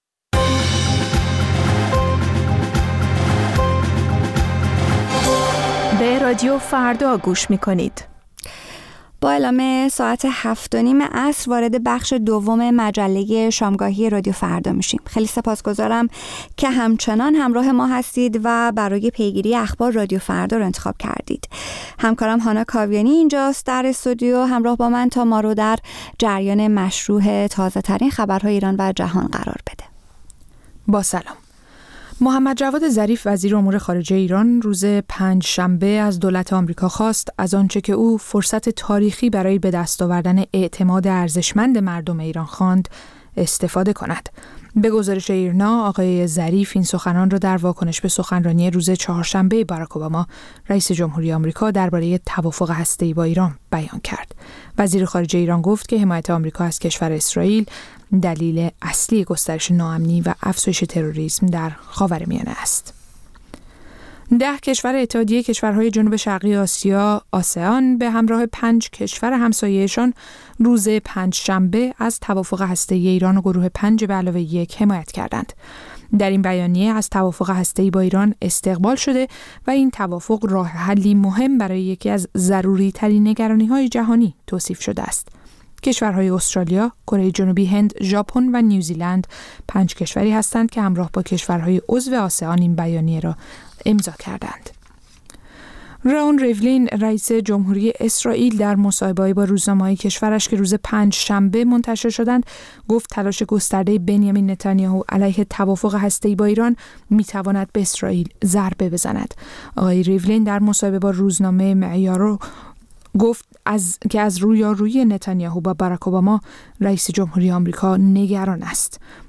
به رادیو فردا گوش می‌کنید. با اعلام ساعت هفت و نیم عصر وارد بخش دوم مجله شامگاهی رادیو فردا میشیم. خیلی سپاسگزارم که همچنان همراه ما هستید و برای پیگیری اخبار رادیو فردا رو انتخاب کردید. همکارم هانا کاویانی اینجاست در استودیو همراه با من تا ما رو در جریان مشروع تازه ترین خبرهای ایران و جهان قرار بده. با سلام. محمد جواد ظریف وزیر امور خارجه ایران روز پنج شنبه از دولت آمریکا خواست از آنچه که او فرصت تاریخی برای به دست آوردن اعتماد ارزشمند مردم ایران خواند استفاده کند. به گزارش ایرنا آقای ظریف این سخنان را در واکنش به سخنرانی روز چهارشنبه باراک اوباما رئیس جمهوری آمریکا درباره توافق هسته‌ای با ایران بیان کرد. وزیر خارجه ایران گفت که حمایت آمریکا از کشور اسرائیل دلیل اصلی گسترش ناامنی و افزایش تروریسم در خاورمیانه است. ده کشور اتحادیه کشورهای جنوب شرقی آسیا آسیان به همراه پنج کشور همسایه‌شان روز پنج شنبه از توافق هسته‌ای ایران و گروه پنج به علاوه یک حمایت کردند. در این بیانیه از توافق هسته‌ای با ایران استقبال شده و این توافق راه حلی مهم برای یکی از ضروری ترین نگرانی‌های جهانی توصیف شده است. کشورهای استرالیا، کره جنوبی، هند، ژاپن و نیوزیلند پنج کشوری هستند که همراه با کشورهای عضو آسیان این بیانیه را امضا کردند. راون ریولین رئیس جمهوری اسرائیل در مصاحبه‌ای با روزنامه‌های کشورش که روز پنج شنبه منتشر شدند گفت تلاش گسترده بنیامین نتانیاهو علیه توافق هسته‌ای با ایران می‌تواند به اسرائیل ضربه بزند. آقای ریولین در مصاحبه با روزنامه معیار گفت از که از رویارویی نتانیاهو با باراک اوباما رئیس جمهوری آمریکا نگران است.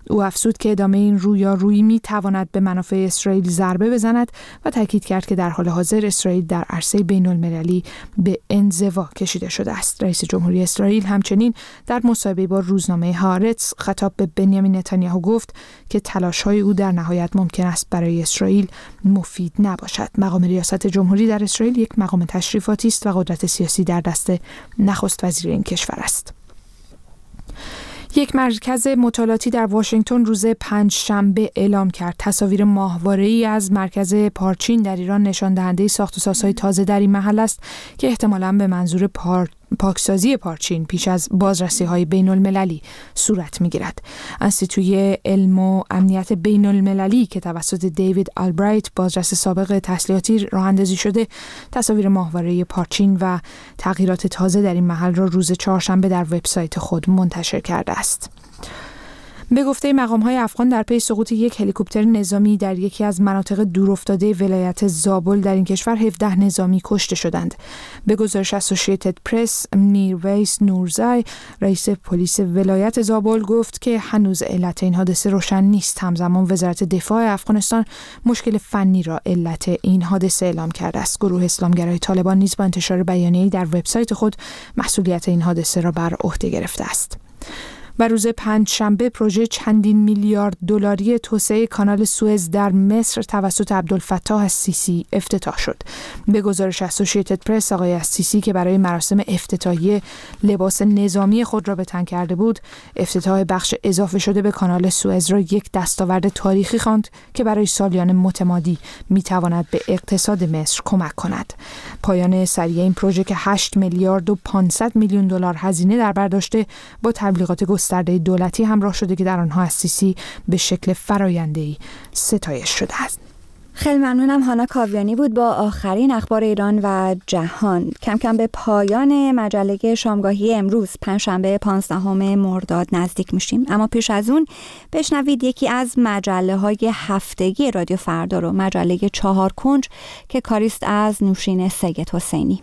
او افزود که ادامه این رویارویی می‌تواند به منافع اسرائیل ضربه بزند و تاکید کرد که در حال حاضر اسرائیل در عرصه بین‌المللی به انزوا کشیده شده است. رئیس جمهوری اسرائیل همچنین در مصاحبه با روزنامه هارتز خطاب به بنیامین نتانیاهو گفت که تلاش‌های او در نهایت ممکن است برای اسرائیل مفید نباشد. مقام ریاست جمهوری در اسرائیل یک مقام تشریفاتی است و قدرت سیاسی در دست نخست وزیر این کشور است. یک مرکز مطالعاتی در واشنگتن روز پنج شنبه اعلام کرد تصاویر ماهواره‌ای از مرکز پارچین در ایران نشان دهنده ساخت و سازهای تازه در این محل است که احتمالاً به منظور پار... پاکسازی پارچین پیش از بازرسی‌های بین‌المللی صورت می‌گیرد. انستیتوی علم و امنیت بین‌المللی که توسط دیوید آلبرایت بازرس سابق تسلیحاتی راه‌اندازی شده، تصاویر ماهواره پارچین و تغییرات تازه در این محل را روز چهارشنبه در وبسایت خود منتشر کرده است. به گفته مقام‌های افغان در پی سقوط یک هلیکوپتر نظامی در یکی از مناطق دورافتاده ولایت زابل در این کشور هفده نظامی کشته شدند. به گزارش اسوسییتد پرس، میرویس نورزای، رئیس پلیس ولایت زابل گفت که هنوز علت این حادثه روشن نیست. همزمان وزارت دفاع افغانستان مشکل فنی را علت این حادثه اعلام کرده است. گروه اسلامگرای طالبان نیز با انتشار بیانیه‌ای در وبسایت خود مسئولیت این حادثه را بر عهده گرفته است. و روز پنج شنبه پروژه چندین میلیارد دلاری توسعه کانال سوئز در مصر توسط عبدالفتاح السیسی افتتاح شد. به گزارش اسوسییتد پرس، آقای السیسی که برای مراسم افتتاحیه لباس نظامی خود را به تن کرده بود، افتتاح بخش اضافه شده به کانال سوئز را یک دستاورد تاریخی خواند که برای سالیان متمادی میتواند به اقتصاد مصر کمک کند. پایان سریع این پروژه که هشت میلیارد و پانصد میلیون دلار هزینه در بر داشته، با تبلیغات گسترده دولتی همراه شده که در آنها السیسی به شکل فرآینده‌ای ستایش شده است. خیلی ممنونم. هانا کاویانی بود با آخرین اخبار ایران و جهان. کم کم به پایان مجله شامگاهی امروز پنجشنبه پانزدهم مرداد نزدیک میشیم، اما پیش از اون بشنوید یکی از مجله های هفتگی رادیو فردا رو، مجله چهار کنج که کاریست از نوشین سید حسینی.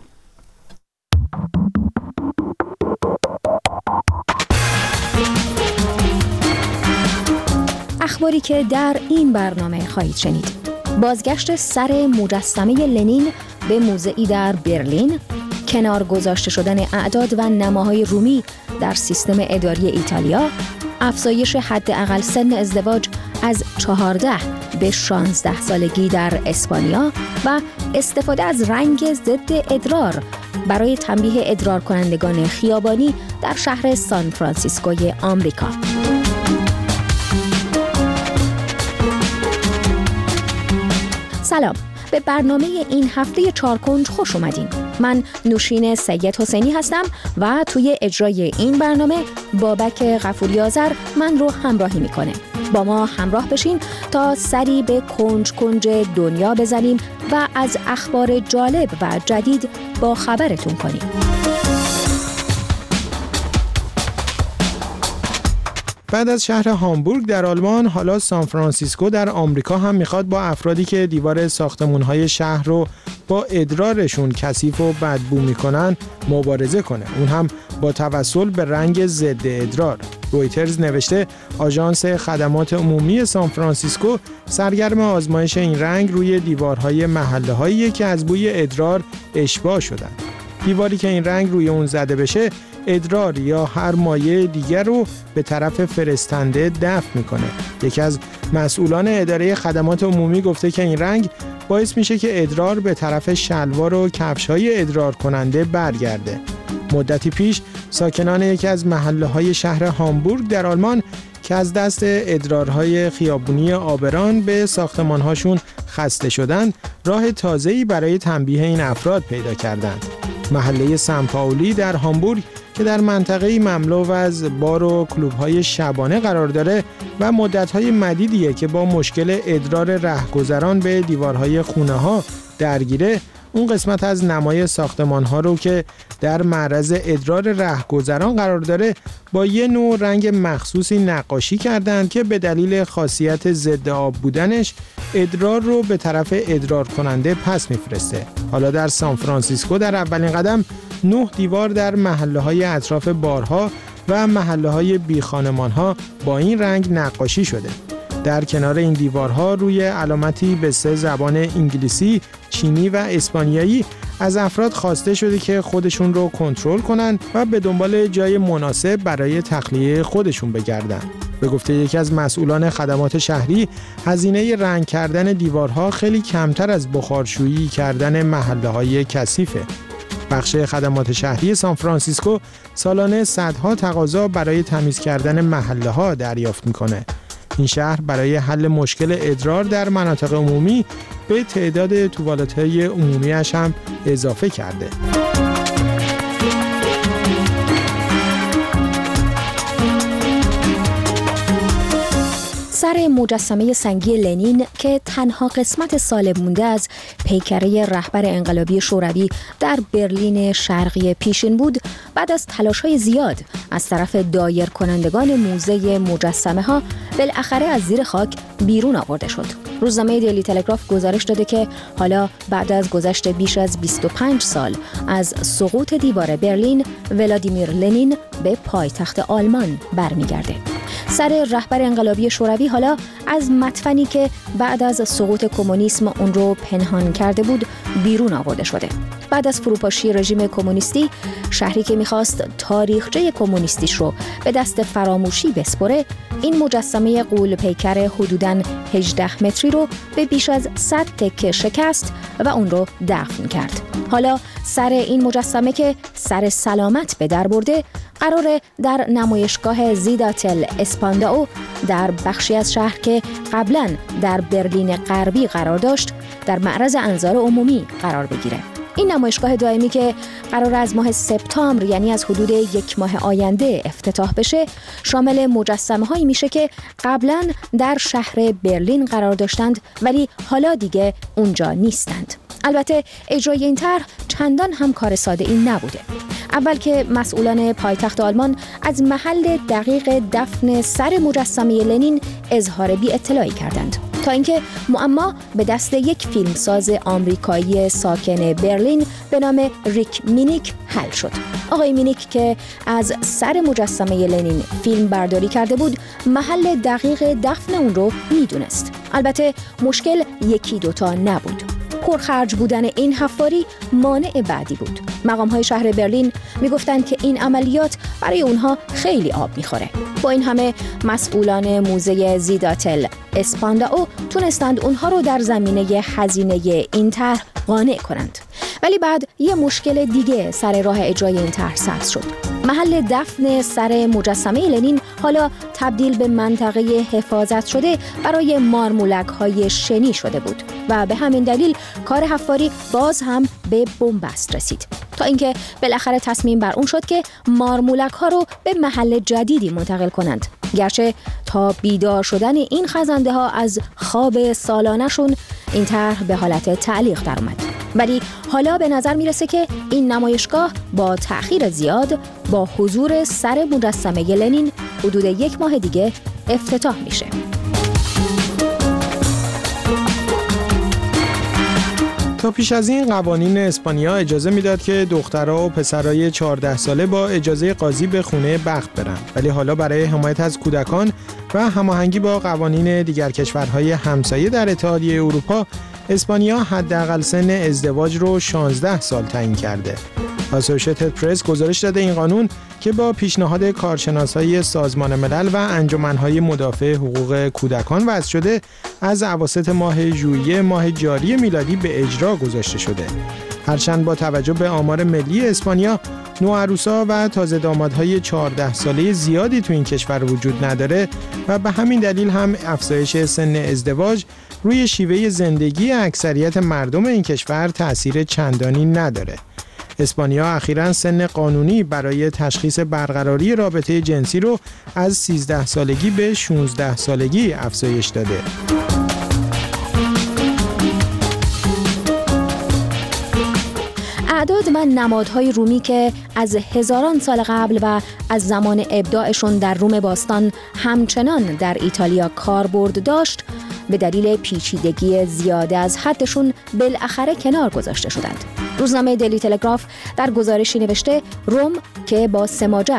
اخباری که در این برنامه خواهید شنید: بازگشت سر مجسمه لنین به موزه‌ای در برلین، کنار گذاشته شدن اعداد و نماهای رومی در سیستم اداری ایتالیا، افزایش حداقل سن ازدواج از چهارده به شانزده سالگی در اسپانیا و استفاده از رنگ ضد ادرار برای تنبیه ادرار کنندگان خیابانی در شهر سان فرانسیسکوی آمریکا. سلام، به برنامه این هفته چهار کنج خوش اومدین. من نوشین سید حسینی هستم و توی اجرای این برنامه بابک غفوری آذر من رو همراهی میکنه. با ما همراه بشین تا سری به کنج کنج دنیا بزنیم و از اخبار جالب و جدید با خبرتون کنیم. بعد از شهر هامبورگ در آلمان، حالا سان فرانسیسکو در آمریکا هم میخواد با افرادی که دیوار ساختمان‌های شهر رو با ادرارشون کثیف و بدبو میکنن مبارزه کنه، اون هم با توسل به رنگ ضد ادرار. رویترز نوشته آژانس خدمات عمومی سان فرانسیسکو سرگرم آزمایش این رنگ روی دیوارهای محله‌هایی که از بوی ادرار اشباع شدن. دیواری که این رنگ روی اون زده بشه ادرار یا هر مایع دیگر رو به طرف فرستنده دفع میکنه. یکی از مسئولان اداره خدمات عمومی گفته که این رنگ باعث میشه که ادرار به طرف شلوار و کفش‌های ادرار کننده برگرده. مدتی پیش ساکنان یکی از محله‌های شهر هامبورگ در آلمان که از دست ادرارهای خیابونی آبران به ساختمان‌هاشون خسته شدند، راه تازه‌ای برای تنبیه این افراد پیدا کردند. محله سن پائولی در هامبورگ که در منطقه‌ای مملو از بار و کلوب‌های شبانه قرار داره و مدت‌های مدیدیه که با مشکل ادرار رهگذران به دیوارهای خونه‌ها درگیره، اون قسمت از نمای ساختمان‌ها رو که در معرض ادرار رهگذران قرار داره با یه نوع رنگ مخصوصی نقاشی کردند که به دلیل خاصیت ضد آب بودنش ادرار رو به طرف ادرار کننده پس میفرسته. حالا در سان فرانسیسکو در اولین قدم نه دیوار در محله‌های اطراف بارها و محله‌های بی خانمان‌ها با این رنگ نقاشی شده. در کنار این دیوارها روی علامتی به سه زبان انگلیسی، چینی و اسپانیایی از افراد خواسته شده که خودشون رو کنترل کنن و به دنبال جای مناسب برای تخلیه خودشون بگردن. به گفته یکی از مسئولان خدمات شهری، هزینه رنگ کردن دیوارها خیلی کمتر از بخارشویی کردن محله‌های کثیفه. بخش خدمات شهری سان فرانسیسکو سالانه صدها تقاضا برای تمیز کردن محله‌ها دریافت میکنه. این شهر برای حل مشکل ادرار در مناطق عمومی به تعداد توالت‌های عمومی‌اش هم اضافه کرده. سر مجسمه سنگی لنین که تنها قسمت سالم مونده از پیکره رهبر انقلابی شوروی در برلین شرقی پیشین بود، بعد از تلاش‌های زیاد از طرف دایر کنندگان موزه مجسمه ها بالاخره از زیر خاک بیرون آورده شد. روزنامه دیلی تلگراف گزارش داده که حالا بعد از گذشت بیش از بیست و پنج سال از سقوط دیوار برلین، ولادیمیر لنین به پایتخت آلمان برمیگرده. سر رهبر انقلابی شوروی حالا از مدفنی که بعد از سقوط کمونیسم اون رو پنهان کرده بود بیرون آورده شده. بعد از فروپاشی رژیم کمونیستی، شهری که میخواست تاریخچه کمونیستیش رو به دست فراموشی بسپره، این مجسمه غول پیکر حدوداً هجده متری رو به بیش از صد تکه شکست و اون رو دفن کرد. حالا سر این مجسمه که سر سلامت به در برده، قراره در نمایشگاه زیداتل اسپانداو در بخشی از شهر که قبلاً در برلین غربی قرار داشت، در معرض انظار عمومی قرار بگیره. این نمایشگاه دائمی که قرار از ماه سپتامبر، یعنی از حدود یک ماه آینده افتتاح بشه، شامل مجسمه هایی میشه که قبلا در شهر برلین قرار داشتند ولی حالا دیگه اونجا نیستند. البته اجرای این طرح چندان هم کار ساده این نبوده. اول که مسئولان پایتخت آلمان از محل دقیق دفن سر مجسمه لنین اظهار بی اطلاعی کردند، تا اینکه معما به دست یک فیلمساز آمریکایی ساکن برلین به نام ریک مینیک حل شد. آقای مینیک که از سر مجسمه لنین فیلم برداری کرده بود، محل دقیق دفن اون رو میدونست. البته مشکل یکی دوتا نبود. پرخرج بودن این حفاری مانع بعدی بود. مقام‌های شهر برلین میگفتند که این عملیات برای اونها خیلی آب میخوره. با این همه مسئولان موزه زیداتل اسپانداو تونستند اونها رو در زمینه هزینه این طرح قانع کنند. ولی بعد یه مشکل دیگه سر راه اجرای این طرح سبز شد. محل دفن سر مجسمه لنین حالا تبدیل به منطقه حفاظت شده برای مارمولک‌های شنی شده بود و به همین دلیل کار حفاری باز هم به بنبست رسید، تا اینکه بالاخره تصمیم بر اون شد که مارمولک‌ها رو به محل جدیدی منتقل کنند. گرچه تا بیدار شدن این خزنده ها از خواب سالانشون این طرح به حالت تعلیق در اومد، ولی حالا به نظر میرسه که این نمایشگاه با تأخیر زیاد با حضور سر مجسمه لنین حدود یک ماه دیگه افتتاح میشه. تا پیش از این قوانین اسپانیا اجازه میداد که دخترها و پسرای چهارده ساله با اجازه قاضی به خونه بخت برن، ولی حالا برای حمایت از کودکان و هماهنگی با قوانین دیگر کشورهای همسایه در اتحادیه اروپا، اسپانیا حداقل سن ازدواج رو شانزده سال تعیین کرده. اسوسییتد پرس گزارش داده این قانون که با پیشنهاد کارشناسای سازمان ملل و انجمنهای مدافع حقوق کودکان وضع شده، از اواسط ماه ژوئیه ماه جاری میلادی به اجرا گذاشته شده. هرچند با توجه به آمار ملی اسپانیا، نوعروسا و تازه دامادهای چهارده ساله زیادی تو این کشور وجود نداره و به همین دلیل هم افزایش سن ازدواج روی شیوه زندگی اکثریت مردم این کشور تأثیر چندانی نداره. اسپانیا اخیراً سن قانونی برای تشخیص برقراری رابطه جنسی رو از سیزده سالگی به شانزده سالگی افزایش داده. اعداد و نمادهای رومی که از هزاران سال قبل و از زمان ابداعشون در روم باستان همچنان در ایتالیا کاربرد داشت، به دلیل پیچیدگی زیاده از حدشون بالاخره کنار گذاشته شدند. روزنامه دیلی تلگراف در گزارشی نوشته روم که با سماجت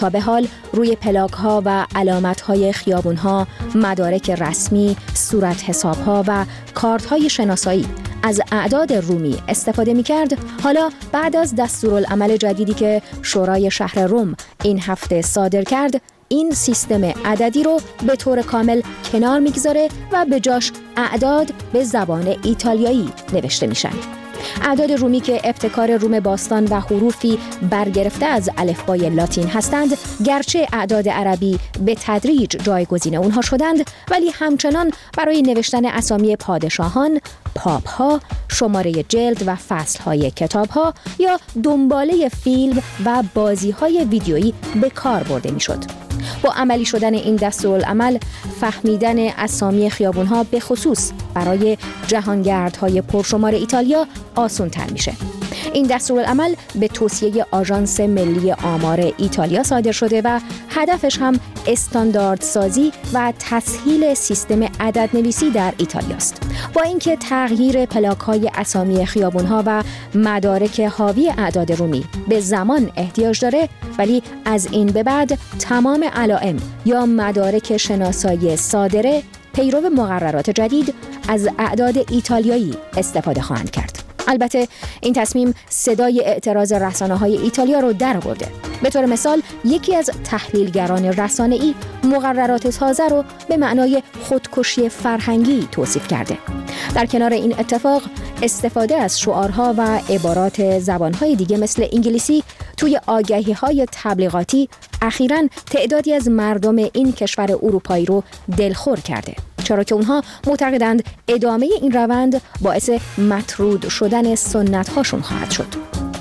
تا به حال روی پلاک‌ها و علامت‌های خیابون‌ها، مدارک رسمی، صورت حساب‌ها و کارت‌های شناسایی از اعداد رومی استفاده می‌کرد، حالا بعد از دستورالعمل جدیدی که شورای شهر روم این هفته صادر کرد، این سیستم عددی رو به طور کامل کنار میگذاره و به جاش اعداد به زبان ایتالیایی نوشته میشن. اعداد رومی که ابتکار روم باستان و حروفی برگرفته از الفبای لاتین هستند، گرچه اعداد عربی به تدریج جایگزین اونها شدند، ولی همچنان برای نوشتن اسامی پادشاهان، پاپ‌ها، شماره جلد و فصل‌های کتاب‌ها یا دنباله فیلم و بازی‌های ویدیویی به کار برده می‌شد. با عملی شدن این دستورالعمل، فهمیدن اسامی خیابون‌ها به خصوص برای جهانگردهای پرشمار ایتالیا آسان‌تر میشه. این دستورالعمل به توصیه آژانس ملی آمار ایتالیا صادر شده و هدفش هم استانداردسازی و تسهیل سیستم عددنویسی در ایتالیا است. با اینکه تغییر پلاک‌های اسامی خیابون‌ها و مدارک حاوی اعداد رومی به زمان احتیاج داره، ولی از این به بعد تمام علائم یا مدارک شناسایی صادره پیرو مقررات جدید از اعداد ایتالیایی استفاده خواهند کرد. البته این تصمیم صدای اعتراض رسانه‌های ایتالیا رو درآورده. به طور مثال یکی از تحلیلگران رسانه‌ای مقررات تازه رو به معنای خودکشی فرهنگی توصیف کرده. در کنار این اتفاق، استفاده از شعارها و عبارات زبان‌های دیگه مثل انگلیسی توی آگهی‌های تبلیغاتی اخیراً تعدادی از مردم این کشور اروپایی رو دلخور کرده، چرا که اونها معتقدند ادامه این روند باعث مطرود شدن سنت‌هاشون خواهد شد.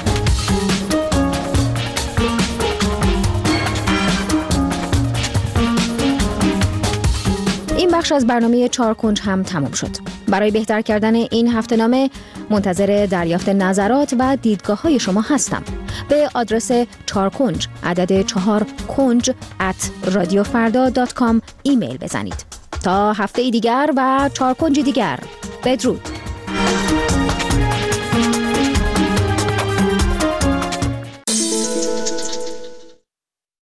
این بخش از برنامه چهار کنج هم تمام شد. برای بهتر کردن این هفته‌نامه منتظر دریافت نظرات و دیدگاه‌های شما هستم. به آدرس چهار کنج عدد چهار کنج ات رادیو فردا دات کام ایمیل بزنید. تا هفته دیگر و چهار کنج دیگر، بدرود.